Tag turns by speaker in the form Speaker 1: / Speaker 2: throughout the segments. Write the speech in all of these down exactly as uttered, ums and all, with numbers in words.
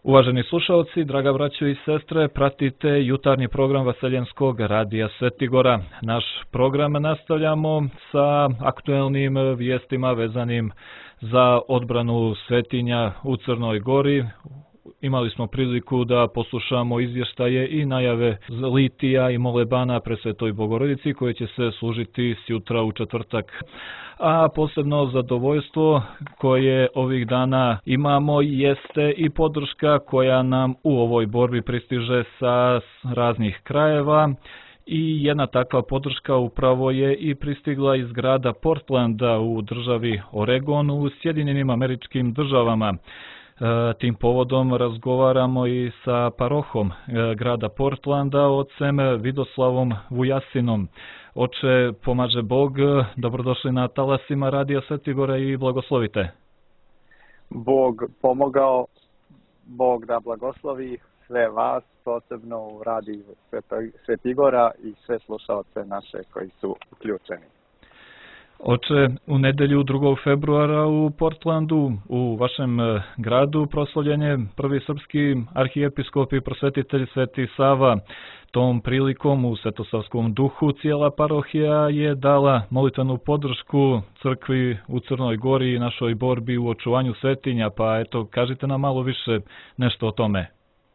Speaker 1: Uvaženi slušalci, draga braćo i sestre, pratite jutarnji program Vaseljenskog radija Svetigora. Naš program nastavljamo sa aktuelnim vijestima vezanim za odbranu svetinja u Crnoj Gori. Imali smo priliku da poslušamo izvještaje i najave litija i molebana Presvetoj Bogorodici koje će se služiti sjutra u četvrtak. A posebno zadovoljstvo koje ovih dana imamo jeste i podrška koja nam u ovoj borbi pristiže sa raznih krajeva. I jedna takva podrška upravo je i pristigla iz grada Portlanda u državi Oregon u Sjedinjenim Američkim Državama. Tim povodom razgovaramo i sa parohom grada Portlanda, ocem Vidoslavom Vujasinom. Oče, pomaže Bog, dobrodošli na talasima Radija Svetigora i blagoslovite.
Speaker 2: Bog pomogao, Bog da blagoslovi sve vas, posebno u Radiju Svetigora i sve slušalce naše koji su uključeni.
Speaker 1: Oče, u nedelju drugog februara u Portlandu, u vašem gradu, proslavljen je prvi srpski arhijepiskop i prosvetitelj Sveti Sava. Tom prilikom u svetosavskom duhu cijela parohija je dala molitvenu podršku crkvi u Crnoj Gori i našoj borbi u očuvanju svetinja, pa eto, kažite nam malo više nešto o tome.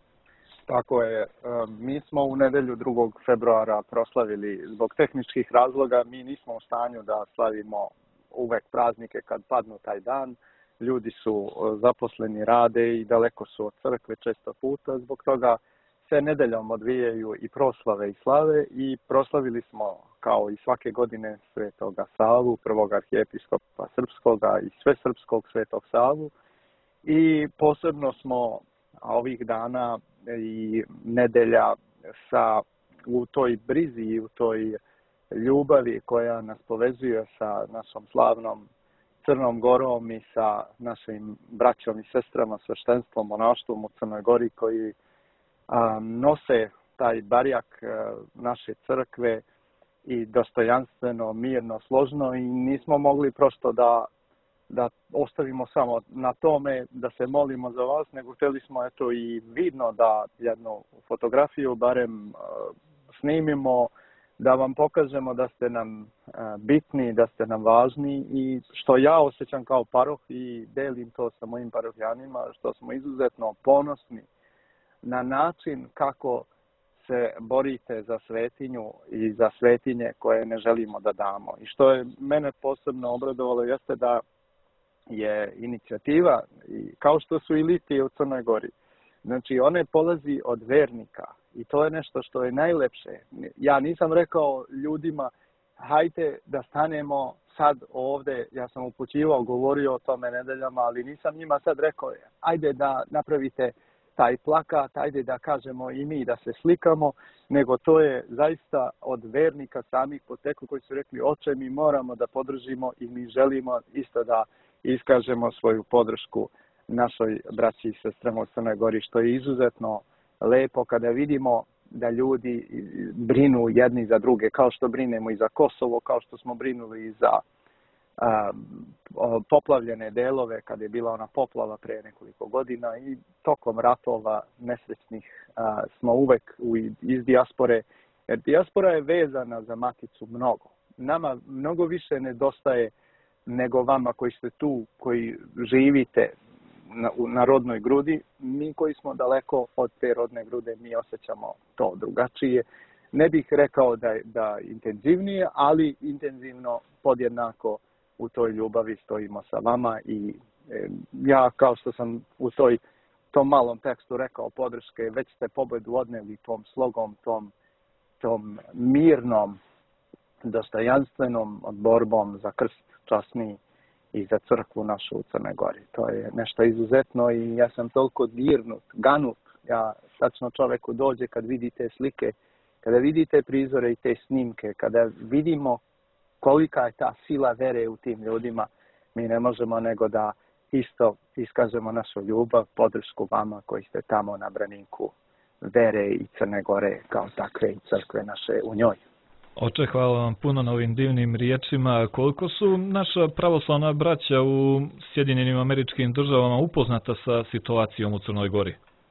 Speaker 2: Tako je. Mi smo u nedelju drugog februara proslavili zbog tehničkih razloga. Mi nismo u stanju da slavimo uvek praznike kad padnu taj dan. Ljudi su zaposleni, rade i daleko su od crkve često puta. Zbog toga se nedeljom odvijaju i proslave i slave i proslavili smo kao i svake godine Svetoga Savu, prvog arhijepiskopa srpskoga i svesrpskog Svetog Savu. I posebno smo ovih dana i nedelja sa u toj brizi i u toj ljubavi koja nas povezuje sa našom slavnom Crnom Gorom i sa našim braćom i sestrama, sveštenstvom, monaštvom u Crnoj Gori koji a, nose taj barjak a, naše crkve i dostojanstveno, mirno, složno i nismo mogli prosto da da ostavimo samo na tome da se molimo za vas, nego htjeli smo eto i vidno da jednu fotografiju barem uh, snimimo, da vam pokažemo da ste nam uh, bitni, da ste nam važni i što ja osjećam kao paroh i delim to sa mojim parohjanima, što smo izuzetno ponosni na način kako se borite za svetinju i za svetinje koje ne želimo da damo. I što je mene posebno obradovalo jeste da je inicijativa, kao što su i litije u Crnoj Gori. Znači, one polazi od vernika i to je nešto što je najlepše. Ja nisam rekao ljudima, hajte da stanemo sad ovdje, ja sam upućivao, govorio o tome nedeljama, ali nisam njima sad rekao, ajde da napravite taj plakat, ajde da kažemo i mi da se slikamo, nego to je zaista od vernika samih poteklo koji su rekli, oče, mi moramo da podržimo i mi želimo isto da iskažemo svoju podršku našoj braći i sestrama u Crnoj Gori, što je izuzetno lepo kada vidimo da ljudi brinu jedni za druge, kao što brinemo i za Kosovo, kao što smo brinuli i za a, poplavljene delove, kada je bila ona poplava pre nekoliko godina i tokom ratova nesrećnih a, smo uvek u, iz dijaspore, jer dijaspora je vezana za maticu mnogo. Nama mnogo više nedostaje nego vama koji ste tu, koji živite na, na rodnoj grudi. Mi koji smo daleko od te rodne grude, mi osjećamo to drugačije. Ne bih rekao da je da intenzivnije, ali intenzivno podjednako u toj ljubavi stojimo sa vama i e, ja kao što sam u toj, tom malom tekstu rekao podrške, već ste pobedu odneli tom slogom, tom, tom mirnom, dostojanstvenom borbom za krst časni i za crkvu našu u Crnoj Gori. To je nešto izuzetno i ja sam toliko dirnut, ganut. Ja tačno čoveku dođe kad vidite slike, kada vidite prizore i te snimke, kada vidimo kolika je ta sila vere u tim ljudima, mi ne možemo nego da isto iskažemo našu ljubav, podršku vama koji ste tamo na braniku vere i Crne Gore kao takve i crkve naše u njoj.
Speaker 1: Oče, hvala vam puno na ovim divnim riječima. Koliko su naša pravoslavna braća u Sjedinjenim Američkim Državama upoznata sa situacijom u Crnoj Gori?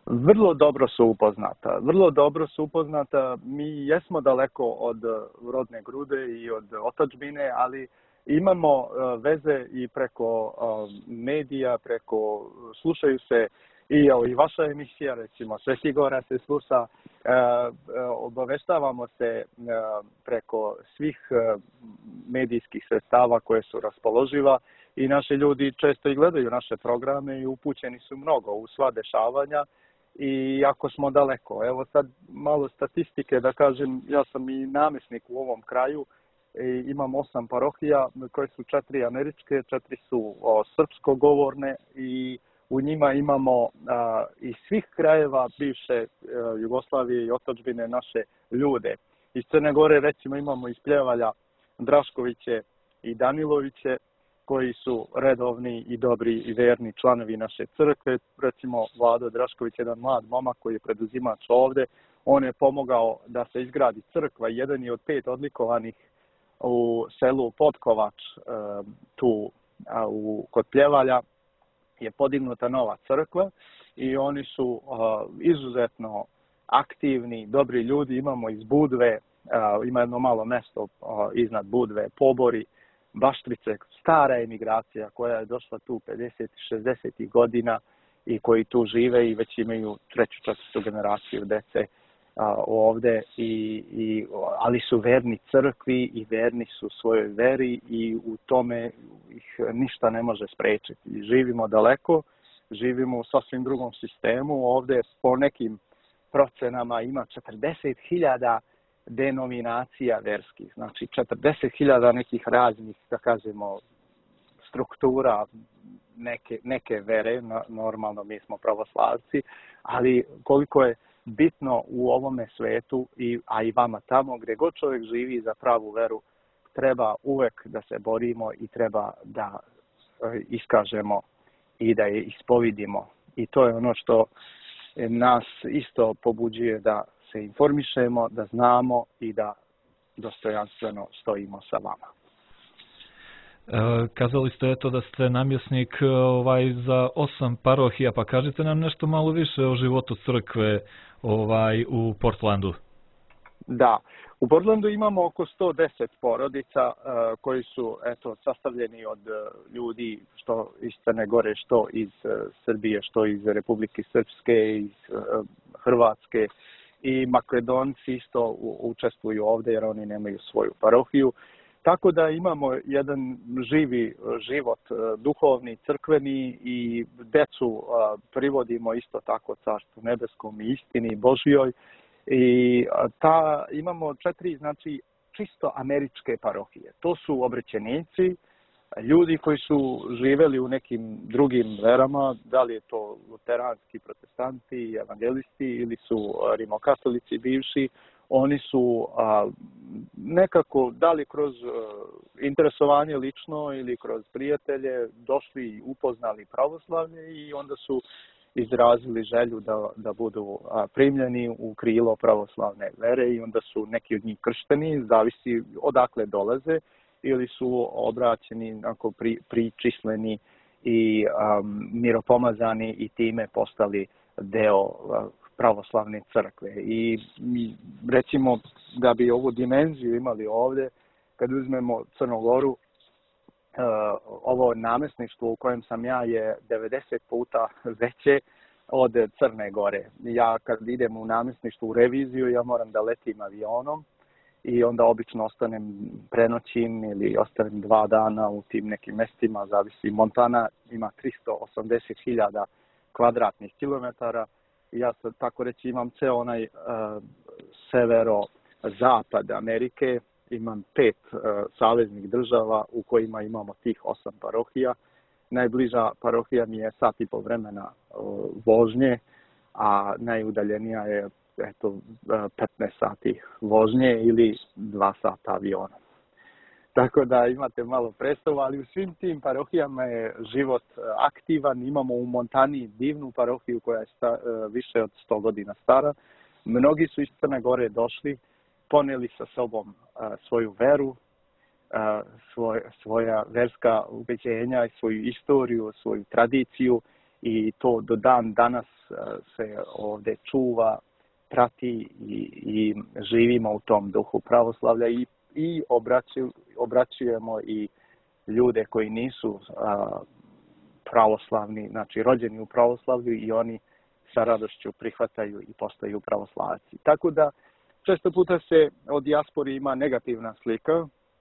Speaker 2: Vrlo dobro su upoznata. Vrlo dobro su upoznata. Mi jesmo daleko od rodne grude i od otadžbine, ali imamo veze i preko medija, preko, slušaju se i, i vaša emisija, recimo Sveti Gora se sluša, obaveštavamo se preko svih medijskih sredstava koje su raspoloživa i naši ljudi često i gledaju naše programe i upućeni su mnogo u sva dešavanja. I jako smo daleko. Evo sad malo statistike da kažem, ja sam i namjesnik u ovom kraju, i imam osam parohija koje su četiri američke, četiri su o, srpsko govorne i u njima imamo a, iz svih krajeva bivše a, Jugoslavije i otadžbine naše ljude. Iz Crne Gore recimo imamo iz Pljevalja Draškoviće i Daniloviće, koji su redovni i dobri i verni članovi naše crkve. Recimo, Vlado Drašković, jedan mlad momak koji je preduzimač ovde, on je pomogao da se izgradi crkva. Jedan je od pet odlikovanih u selu Potkovač, tu u, kod Pljevalja, je podignuta nova crkva i oni su izuzetno aktivni, dobri ljudi. Imamo iz Budve, ima jedno malo mesto iznad Budve, Pobori, Baštrice, stara emigracija koja je došla tu pedesetih šezdesetih godina i koji tu žive i već imaju treću, četvrtu generaciju dece a, ovde, i, i, ali su verni crkvi i verni su svojoj veri i u tome ih ništa ne može sprečiti. Živimo daleko, živimo u sasvim drugom sistemu. Ovde po nekim procenama ima četrdeset hiljada denominacija verskih, znači četrdeset hiljada nekih raznih, da kažemo, struktura neke, neke vere, normalno mi smo pravoslavci, ali koliko je bitno u ovome svetu, i, a i vama tamo, gdje god čovjek živi za pravu veru, treba uvek da se borimo i treba da iskažemo i da je ispovidimo. I to je ono što nas isto pobuđuje da se informišemo, da znamo i da dostojanstveno stojimo sa vama.
Speaker 1: E, kazali ste eto da ste namjesnik ovaj za osam parohija, pa kažite nam nešto malo više o životu crkve ovaj u Portlandu.
Speaker 2: Da, u Portlandu imamo oko sto deset porodica uh, koji su eto sastavljeni od uh, ljudi što iz Crne Gore, što iz uh, Srbije, što iz Republike Srpske, iz uh, Hrvatske, i Makedonci isto učestvuju ovde jer oni nemaju svoju parohiju. Tako da imamo jedan živi život, duhovni, crkveni, i decu privodimo isto tako Carstvu nebeskom i istini Božjoj. I ta, imamo četiri, znači, čisto američke parohije. To su obrećenici, ljudi koji su živeli u nekim drugim verama, da li je to luteranski protestanti, evangelisti ili su rimokatolici bivši. Oni su a, nekako, da li kroz a, interesovanje lično ili kroz prijatelje, došli i upoznali pravoslavlje i onda su izrazili želju da, da budu a, primljeni u krilo pravoslavne vere i onda su neki od njih kršteni, zavisi odakle dolaze, ili su obraćeni, ako pri, pričisleni i um, miropomazani i time postali deo uh, pravoslavne crkve. I recimo da bi ovu dimenziju imali ovdje, kad uzmemo Crnu Goru, uh, ovo namjesništvo u kojem sam ja je devedeset puta veće od Crne Gore. Ja kad idem u namjesništvo u reviziju, ja moram da letim avionom i onda obično ostanem prenoćim ili ostanem dva dana u tim nekim mestima, zavisi. Montana ima tristo osamdeset hiljada kvadratnih kilometara i ja sad tako reći imam ceo onaj uh, severo-zapad Amerike, imam pet uh, saveznih država u kojima imamo tih osam parohija. Najbliža parohija mi je sat i po vremena uh, vožnje, a najudaljenija je eto, petnaest sati vožnje ili dva sata aviona. Tako da imate malo predstavu, ali u svim tim parohijama je život aktivan. Imamo u Montani divnu parohiju koja je sta, više od sto godina stara. Mnogi su iz Crne Gore došli, poneli sa sobom svoju veru, svoj, svoja verska ubeđenja, svoju istoriju, svoju tradiciju i to do dan danas se ovdje čuva, prati i, i živimo u tom duhu pravoslavlja i, i obraću, obraćujemo i ljude koji nisu a, pravoslavni, znači rođeni u pravoslavlju i oni sa radošću prihvataju i postaju pravoslavci. Tako da često puta se o dijaspori ima negativna slika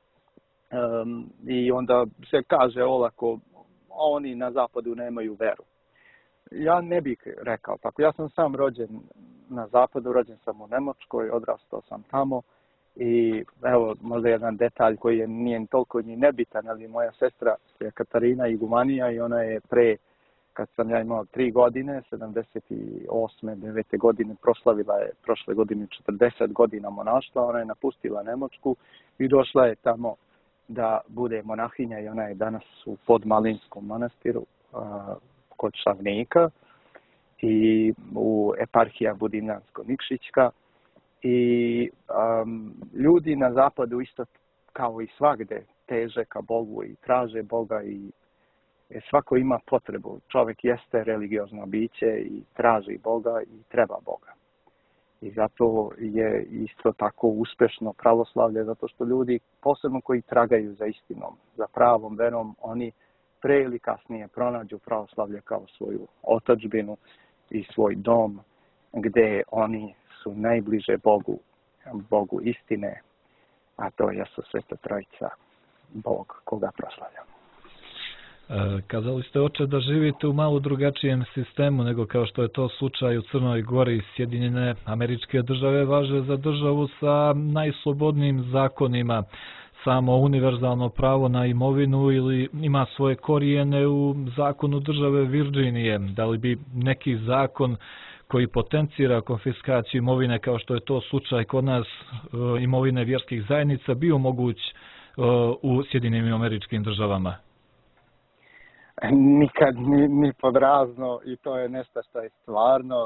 Speaker 2: um, i onda se kaže olako oni na zapadu nemaju veru. Ja ne bih rekao tako. Ja sam sam rođen na zapadu, rođen sam u Njemačkoj, odrastao sam tamo i evo možda jedan detalj koji je nije toliko ni nebitan, ali moja sestra je Katarina Igumanija i ona je pre, kad sam ja imao tri godine, sedamdeset osme devete godine, proslavila je prošle godine četrdeset godina monaštva, ona je napustila Njemačku i došla je tamo da bude monahinja i ona je danas u Podmalinskom manastiru a, kod Šavnika i u eparhija Budimljansko-Nikšićka. I um, ljudi na zapadu isto kao i svagde teže ka Bogu i traže Boga i svako ima potrebu. Čovjek jeste religiozno biće i traži Boga i treba Boga. I zato je isto tako uspešno pravoslavlje, zato što ljudi, posebno koji tragaju za istinom, za pravom verom, oni pre ili kasnije pronađu pravoslavlje kao svoju otadžbinu i svoj dom, gdje oni su najbliže Bogu, Bogu istine, a to je su Sveta Trojica, Bog koga proslavljamo.
Speaker 1: E, kazali ste, oče, da živite u malo drugačijem sistemu nego kao što je to slučaj u Crnoj Gori. Sjedinjene Američke Države važe za državu sa najslobodnijim zakonima. Samo univerzalno pravo na imovinu ili ima svoje korijene u zakonu države Virginije. Da li bi neki zakon koji potencira konfiskaciju imovine, kao što je to slučaj kod nas, imovine vjerskih zajednica, bio moguć u Sjedinjenim Američkim Državama?
Speaker 2: Nikad, ni, ni pod razno, i to je nešto što je stvarno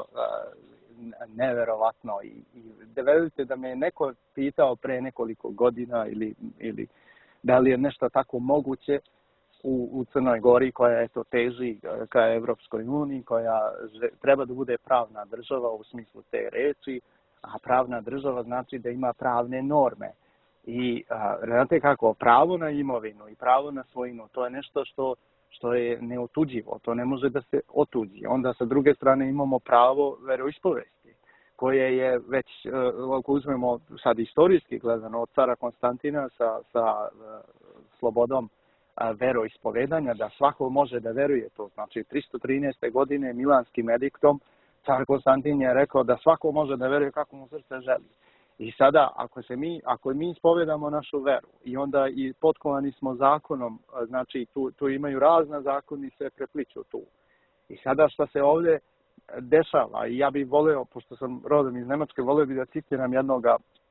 Speaker 2: neverovatno. I, i da verujete da me je neko pitao pre nekoliko godina ili, ili da li je nešto tako moguće u, u Crnoj Gori, koja eto teži ka Evropskoj uniji, koja treba da bude pravna država u smislu te reči, a pravna država znači da ima pravne norme. I a, znate kako, pravo na imovinu i pravo na svojinu, to je nešto što što je neotuđivo, to ne može da se otuđi. Onda sa druge strane imamo pravo veroispovesti, koje je već, ako uzmemo sad istorijski gledano, od cara Konstantina sa, sa slobodom veroispovedanja, da svako može da veruje to. Znači, tristo trinaeste. godine Milanskim ediktom car Konstantin je rekao da svako može da veruje kako mu srce želi. I sada, ako se mi, ako mi ispovedamo našu veru i onda i potkovani smo zakonom, znači tu, tu imaju razna zakoni i se prepliču tu. I sada što se ovdje dešava, i ja bih voleo, pošto sam rodom iz Njemačke, voleo bih da citiram jednog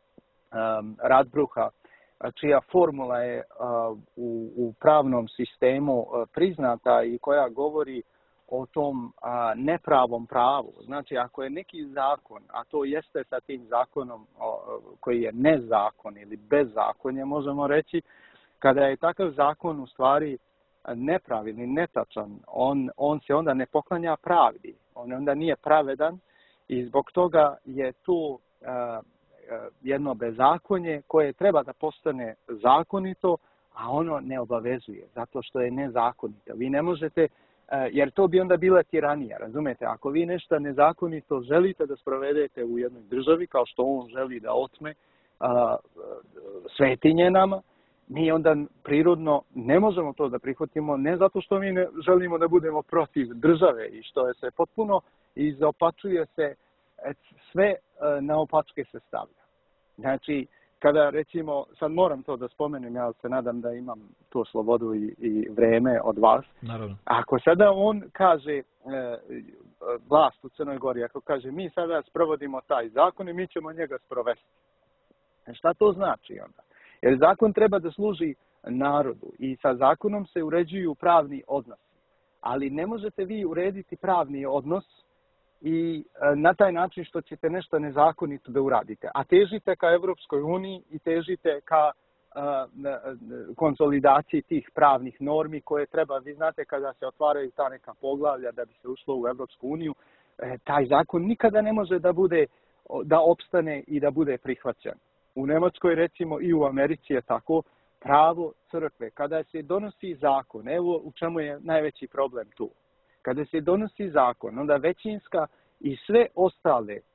Speaker 2: um, Radbruha, čija formula je uh, u, u pravnom sistemu uh, priznata i koja govori o tom a, nepravom pravu. Znači, ako je neki zakon, a to jeste sa tim zakonom o, koji je nezakon ili bezzakonje, možemo reći, kada je takav zakon u stvari nepravilni, netačan, on, on se onda ne poklanja pravdi. On onda nije pravedan i zbog toga je tu a, a, jedno bezakonje koje treba da postane zakonito, a ono ne obavezuje, zato što je nezakonito. Vi ne možete, jer to bi onda bila tiranija, razumete? Ako vi nešto nezakonito želite da sprovedete u jednoj državi, kao što on želi da otme a, svetinje nama, mi onda prirodno ne možemo to da prihvatimo, ne zato što mi ne želimo da budemo protiv države i što je se potpuno izopačuje se, sve naopačke se stavlja. Znači, kada recimo, sad moram to da spomenem, ja se nadam da imam tu slobodu i, i vreme od vas.
Speaker 1: Naravno.
Speaker 2: Ako sada on kaže, e, vlast u Crnoj Gori, ako kaže mi sada sprovodimo taj zakon i mi ćemo njega sprovesti. Šta to znači onda? Jer zakon treba da služi narodu i sa zakonom se uređuju pravni odnosi. Ali ne možete vi urediti pravni odnos i na taj način što ćete nešto nezakonito da uradite. A težite ka Evropskoj uniji i težite ka konsolidaciji tih pravnih normi koje treba, vi znate kada se otvaraju ta neka poglavlja da bi se ušlo u Evropsku uniju, taj zakon nikada ne može da bude, da opstane i da bude prihvaćen. U Nemačkoj recimo i u Americi je tako, pravo crkve, kada se donosi zakon, evo u čemu je najveći problem tu. Kada se donosi zakon, onda većinska i sve ostale e,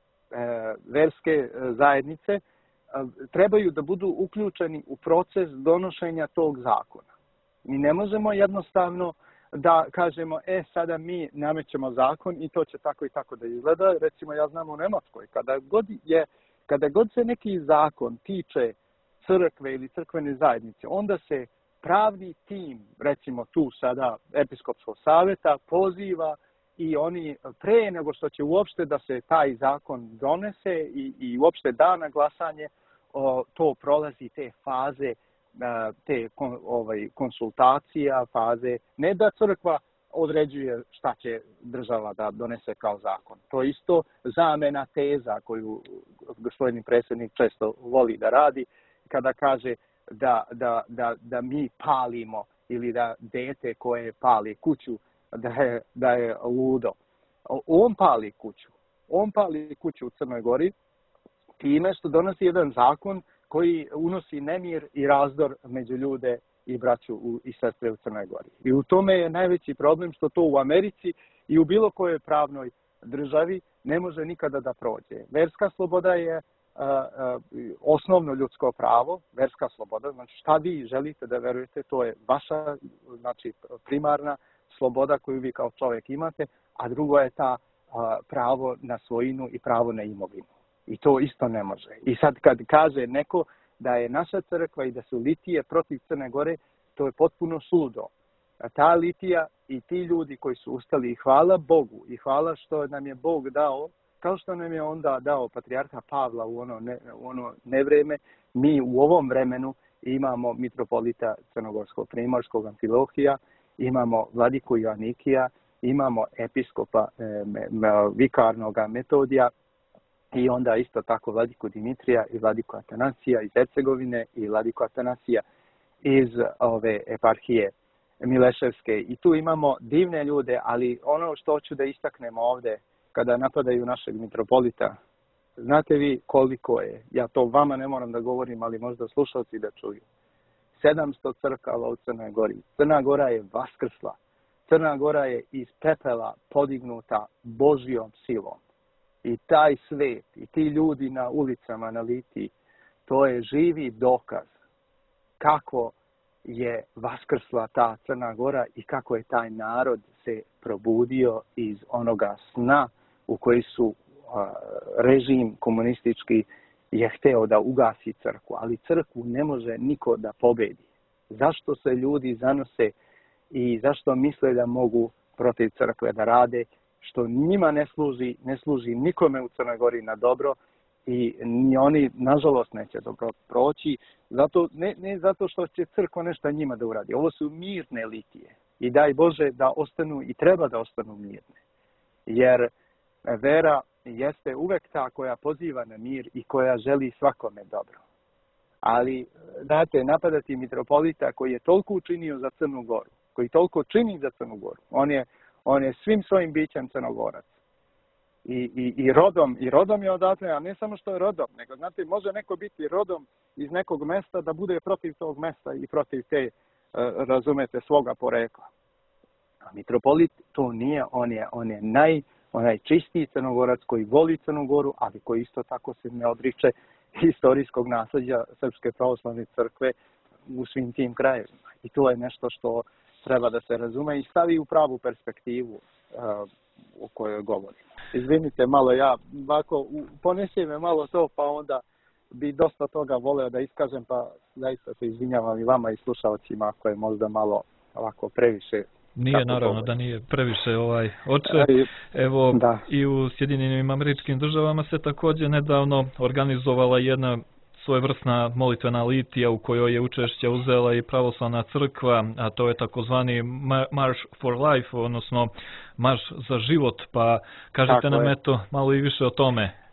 Speaker 2: verske zajednice trebaju da budu uključeni u proces donošenja tog zakona. Mi ne možemo jednostavno da kažemo, e, sada mi namećemo zakon i to će tako i tako da izgleda. Recimo, ja znam u Nemačkoj, kada god, je, kada god se neki zakon tiče crkve ili crkvene zajednice, onda se pravni tim, recimo tu sada episkopskog savjeta, poziva i oni pre nego što će uopšte da se taj zakon donese i, i uopšte da na glasanje, o, to prolazi te faze, te ovaj, konsultacija, faze, ne da crkva određuje šta će država da donese kao zakon. To je isto zamena teza koju gospodin predsjednik često voli da radi, kada kaže da, da, da, da mi palimo ili da dete koje pali kuću, da je, da je ludo. On pali kuću. On pali kuću u Crnoj Gori time što donosi jedan zakon koji unosi nemir i razdor među ljude i braću u, i sestre u Crnoj Gori. I u tome je najveći problem što to u Americi i u bilo kojoj pravnoj državi ne može nikada da prođe. Verska sloboda je a, a, osnovno ljudsko pravo, verska sloboda, znači šta vi želite da verujete, to je vaša, znači primarna sloboda koju vi kao čovjek imate, a drugo je ta a, pravo na svojinu i pravo na imovinu. I to isto ne može. I sad kad kaže neko da je naša crkva i da su litije protiv Crne Gore, to je potpuno suludo. A ta litija i ti ljudi koji su ustali, i hvala Bogu, i hvala što nam je Bog dao, kao što nam je onda dao patrijarha Pavla u ono, ne, u ono nevreme, mi u ovom vremenu imamo mitropolita crnogorskog primorskog Amfilohija, imamo vladiku Joanikija, imamo episkopa e, me, me, vikarnog Metodija, i onda isto tako vladiku Dimitrija i vladiku Atanasija iz Hercegovine i vladiku Atanasija iz ove eparhije Mileševske. I tu imamo divne ljude, ali ono što hoću da istaknemo ovde, kada napadaju našeg mitropolita, znate vi koliko je, ja to vama ne moram da govorim, ali možda slušalci da čuju, sedamsto crkava u Crnoj Gori. Crna Gora je vaskrsla. Crna Gora je iz pepela podignuta Božjom silom. I taj svet, i ti ljudi na ulicama na Litiji, to je živi dokaz kako je vaskrsla ta Crna Gora i kako je taj narod se probudio iz onoga sna u koji su a, režim komunistički je hteo da ugasi crkvu. Ali crkvu ne može niko da pobedi. Zašto se ljudi zanose i zašto misle da mogu protiv crkve da rade, što njima ne služi, ne služi nikome u Crnoj Gori na dobro i ni oni, nažalost, neće dobro proći, zato, ne, ne zato što će crkva nešto njima da uradi. Ovo su mirne litije i daj Bože da ostanu i treba da ostanu mirne. Jer vera jeste uvek ta koja poziva na mir i koja želi svakome dobro. Ali, znate, napadati mitropolita koji je toliko učinio za Crnu Goru, koji toliko čini za Crnu Goru, on je On je svim svojim bićem Crnogorac. I, i, i, rodom, I rodom je odatle, a ne samo što je rodom, nego, znate, može neko biti rodom iz nekog mesta da bude protiv tog mesta i protiv te, razumete, svoga porekla. A mitropolit to nije, on je, on je naj, onaj čistiji Crnogorac koji voli Crnu Goru, ali koji isto tako se ne odriče historijskog nasljeđa Srpske pravoslavne crkve u svim tim krajevima. I to je nešto što treba da se razume i stavi u pravu perspektivu uh, o kojoj govorim. Izvinite malo, ja ovako, ponese me malo to, pa onda bi dosta toga voleo da iskažem, pa zaista se izvinjavam i vama i slušalcima ako je možda malo ovako previše.
Speaker 1: Nije, naravno govorim. Da nije previše ovaj oče. Evo, da. I u Sjedinjenim Američkim Državama se također nedavno organizovala jedna svojevrsna molitvena litija u kojoj je učešće uzela i pravoslavna crkva, a to je takozvani March for Life, odnosno Marš za život, pa kažete nam eto malo i više o tome.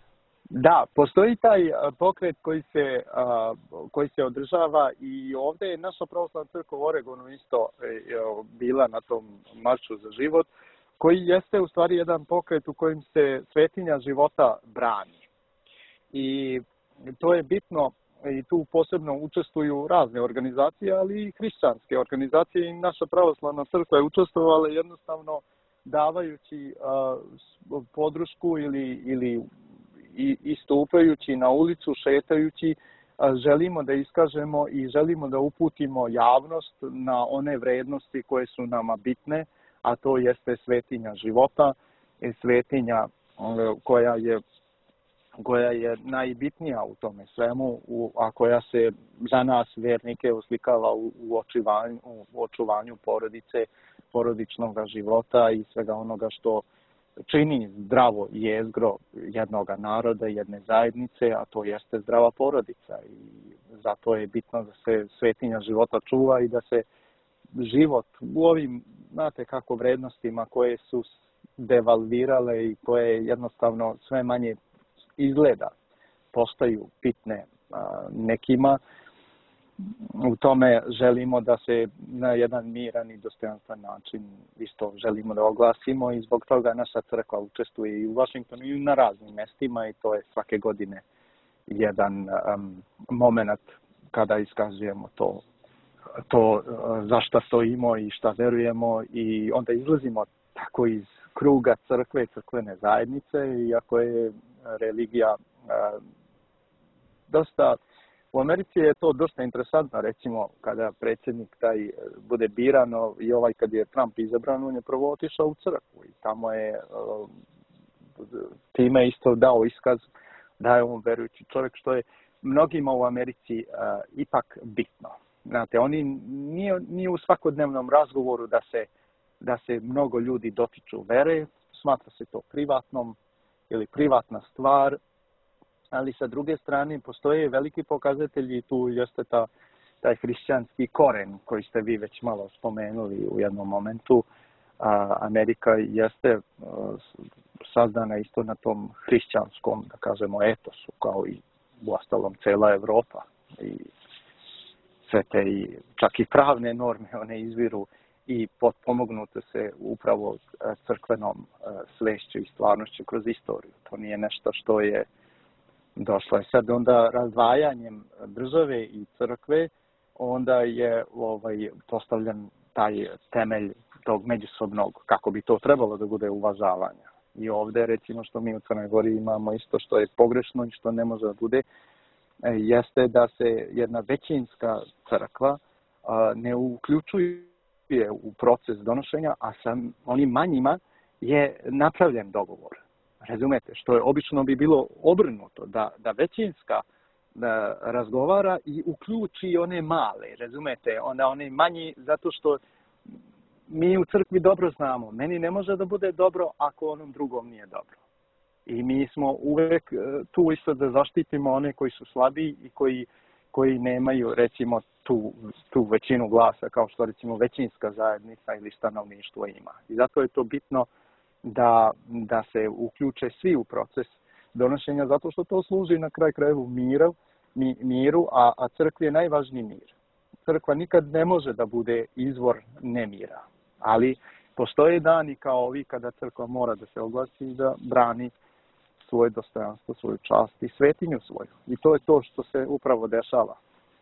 Speaker 2: Da, postoji taj pokret koji se, koji se održava i ovdje je naša pravoslavna crkva u Oregonu isto bila na tom maršu za život, koji jeste u stvari jedan pokret u kojem se svetinja života brani. I to je bitno i tu posebno učestvuju razne organizacije, ali i hrišćanske organizacije i naša pravoslavna crkva je učestvovala jednostavno davajući uh, podršku ili, ili i istupajući na ulicu, šetajući, želimo da iskažemo i želimo da uputimo javnost na one vrednosti koje su nama bitne, a to jeste svetinja života, svetinja koja je, koja je najbitnija u tome svemu, a koja se za nas vjernike oslikava u, u, očuvanju, u očuvanju porodice, porodičnog života i svega onoga što čini zdravo jezgro jednog naroda, jedne zajednice, a to jeste zdrava porodica. I zato je bitno da se svetinja života čuva i da se život u ovim, znate kako, vrednostima koje su devalvirale i koje jednostavno sve manje izgleda, postaju bitne a, nekima. U tome želimo da se na jedan miran i dostojanstven način isto želimo da oglasimo i zbog toga naša crkva učestvuje i u Washingtonu i na raznim mestima i to je svake godine jedan um, moment kada iskazujemo to, to uh, za šta stojimo i šta verujemo i onda izlazimo tako iz kruga crkve, crkvene zajednice, iako je religija uh, dosta. U Americi je to dosta interesantno, recimo, kada predsjednik taj bude birano i ovaj kad je Trump izabran, on je prvo otišao u crkvu i tamo je time isto dao iskaz da je on verujući čovjek, što je mnogima u Americi uh, ipak bitno. Znate, oni nije, nije u svakodnevnom razgovoru da se, da se mnogo ljudi dotiču vere, smatra se to privatnom ili privatna stvar, ali sa druge strane postoje veliki pokazatelji i tu jeste ta, taj hrišćanski koren koji ste vi već malo spomenuli u jednom momentu. A, Amerika jeste a, sazdana isto na tom hrišćanskom, da kažemo, etosu, kao i u ostalom cela Evropa. I sve te i čak i pravne norme, one izviru i potpomognute se upravo crkvenom svešću i stvarnošću kroz istoriju. To nije nešto što je došlo je sad onda razdvajanjem države i crkve, onda je ovaj, postavljen taj temelj tog međusobnog, kako bi to trebalo da bude, uvažavanja. I ovdje, recimo, što mi u Crnoj Gori imamo isto što je pogrešno i što ne može da bude, jeste da se jedna većinska crkva ne uključuje u proces donošenja, a sa onim manjima je napravljen dogovor. Razumete, što je obično bi bilo obrnuto, da, da većinska da razgovara i uključi one male, razumete, onda one manji, zato što mi u crkvi dobro znamo, meni ne može da bude dobro ako onom drugom nije dobro. I mi smo uvek tu isto da zaštitimo one koji su slabiji i koji, koji nemaju, recimo, tu, tu većinu glasa, kao što recimo većinska zajednica ili stanovništvo ima. I zato je to bitno da, da se uključe svi u proces donošenja, zato što to služi na kraj krajevu miru, mi, miru, a, a crkvi je najvažniji mir. Crkva nikad ne može da bude izvor nemira, ali postoje dani kao ovi kada crkva mora da se oglasi i da brani svoje dostojanstvo, svoju čast i svetinju svoju. I to je to što se upravo dešava.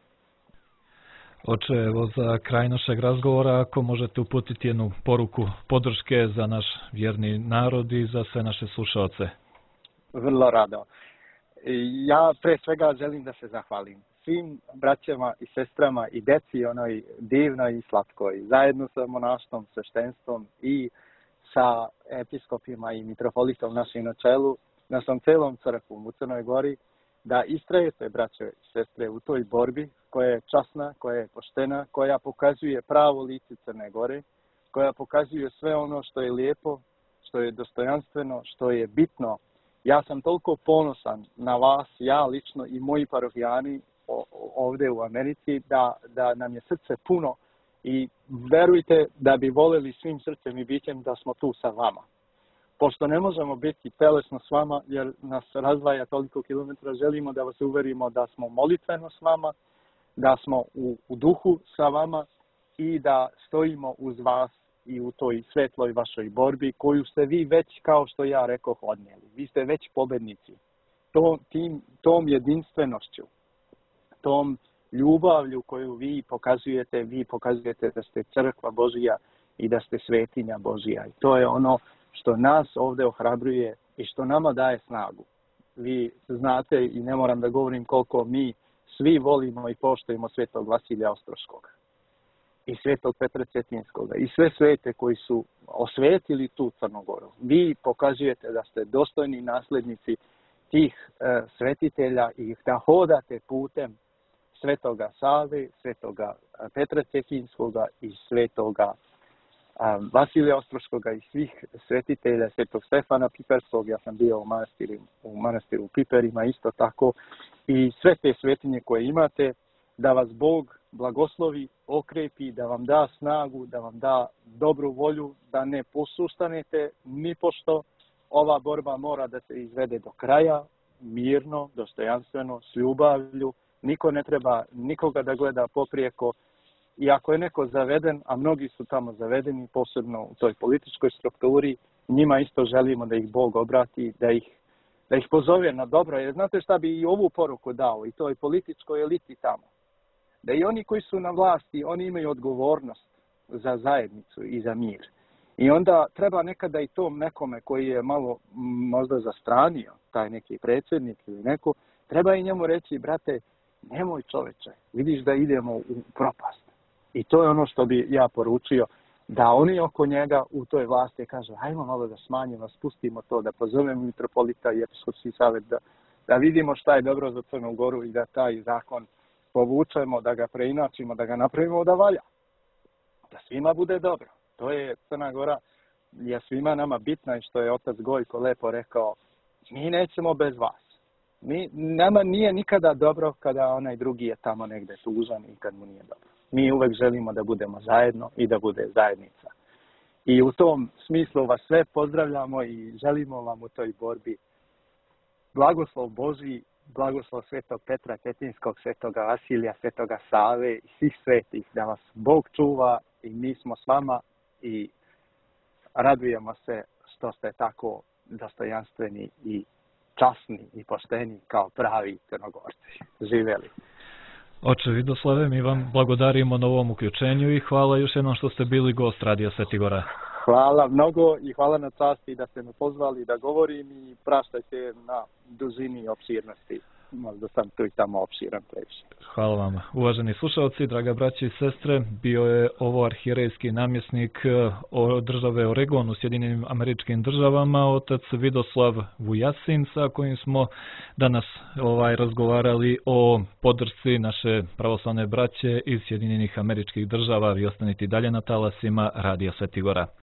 Speaker 1: Oče, evo za kraj našeg razgovora, ako možete uputiti jednu poruku podrške za naš vjerni narod i za sve naše slušalce.
Speaker 2: Vrlo rado. Ja pre svega želim da se zahvalim svim braćama i sestrama i deci onoj divnoj i slatkoj, zajedno sa monaštvom, sveštenstvom i sa episkopima i mitropolitom našim na čelu, našom celom crkvom u Crnoj Gori, da istrajete, braće i sestre, u toj borbi koja je časna, koja je poštena, koja pokazuje pravo lice Crne Gore, koja pokazuje sve ono što je lijepo, što je dostojanstveno, što je bitno. Ja sam toliko ponosan na vas, ja lično i moji parofijani ovdje u Americi, da, da nam je srce puno i verujte da bi voleli svim srcem i bićem da smo tu sa vama. pošto ne možemo biti telesno s vama jer nas razdvaja toliko kilometra, želimo da vas uverimo da smo molitveno s vama, da smo u, u duhu sa vama i da stojimo uz vas i u toj svetloj vašoj borbi koju ste vi već, kao što ja rekoh, odnijeli. Vi ste već pobednici. Tom, tim, tom jedinstvenošću, tom ljubavlju koju vi pokazujete, vi pokazujete da ste crkva Božija i da ste svetinja Božija. I to je ono što nas ovdje ohrabruje i što nama daje snagu. Vi znate i ne moram da govorim koliko mi svi volimo i poštujemo svetog Vasilija Ostroškoga i svetog Petra Cetinskoga i sve svete koji su osvetili tu Crnogoru. Vi pokazujete da ste dostojni naslednici tih e, svetitelja i da hodate putem svetoga Save, svetoga Petra Cetinskoga i svetoga um, Vasilija Ostroškoga i svih svetitelja, svetog Stefana Piperskog. Ja sam bio u manastiru, u manastiru u Piperima isto tako. I sve te svetinje koje imate, da vas Bog blagoslovi, okrepi, da vam da snagu, da vam da dobru volju, da ne posustanete ni pošto. Ova borba mora da se izvede do kraja, mirno, dostojanstveno, s ljubavlju. Niko ne treba nikoga da gleda poprijeko. I ako je neko zaveden, a mnogi su tamo zavedeni, posebno u toj političkoj strukturi, njima isto želimo da ih Bog obrati, da ih, da ih pozove na dobro. Jer znate šta bi i ovu poruku dao i toj političkoj eliti tamo? Da i oni koji su na vlasti, oni imaju odgovornost za zajednicu i za mir. I onda treba nekada i tom nekome koji je malo možda zastranio, taj neki predsjednik ili neko, treba i njemu reći, brate, nemoj čoveče, vidiš da idemo u propast. I to je ono što bi ja poručio, da oni oko njega u toj vlasti kažu, hajmo malo da smanjimo, spustimo to, da pozovemo mitropolita i episkopski savjet, da, da vidimo šta je dobro za Crnu Goru i da taj zakon povučemo, da ga preinačimo, da ga napravimo da valja. Da svima bude dobro. To je Crna Gora, je svima nama bitna i što je otac Gojko lepo rekao, mi nećemo bez vas. Mi, nama nije nikada dobro kada onaj drugi je tamo negde tužan i kad mu nije dobro. Mi uvek želimo da budemo zajedno i da bude zajednica. I u tom smislu vas sve pozdravljamo i želimo vam u toj borbi blagoslov Božji, blagoslov svetog Petra Cetinskog, svetoga Vasilija, svetoga Save i svih svetih, da vas Bog čuva i mi smo s vama i radujemo se što ste tako dostojanstveni i časni i pošteni kao pravi Crnogorci. Živeli.
Speaker 1: Oče Vidoslave, mi vam blagodarimo na ovom uključenju i hvala još jednom što ste bili gost Radija Sveti Gora.
Speaker 2: Hvala mnogo i hvala na časti da ste me pozvali da govorim i praštajte na dužini i opširnosti. Možda sam tu i tamo opširan previše.
Speaker 1: Hvala vam. Uvaženi slušalci, draga braće i sestre, bio je ovo arhierejski namjesnik države Oregon u Sjedinjenim Američkim Državama, otac Vidoslav Vujasin, sa kojim smo danas ovaj razgovarali o podršci naše pravoslavne braće iz Sjedinjenih Američkih Država. Vi ostanite dalje na talasima Radija Sveti Gora.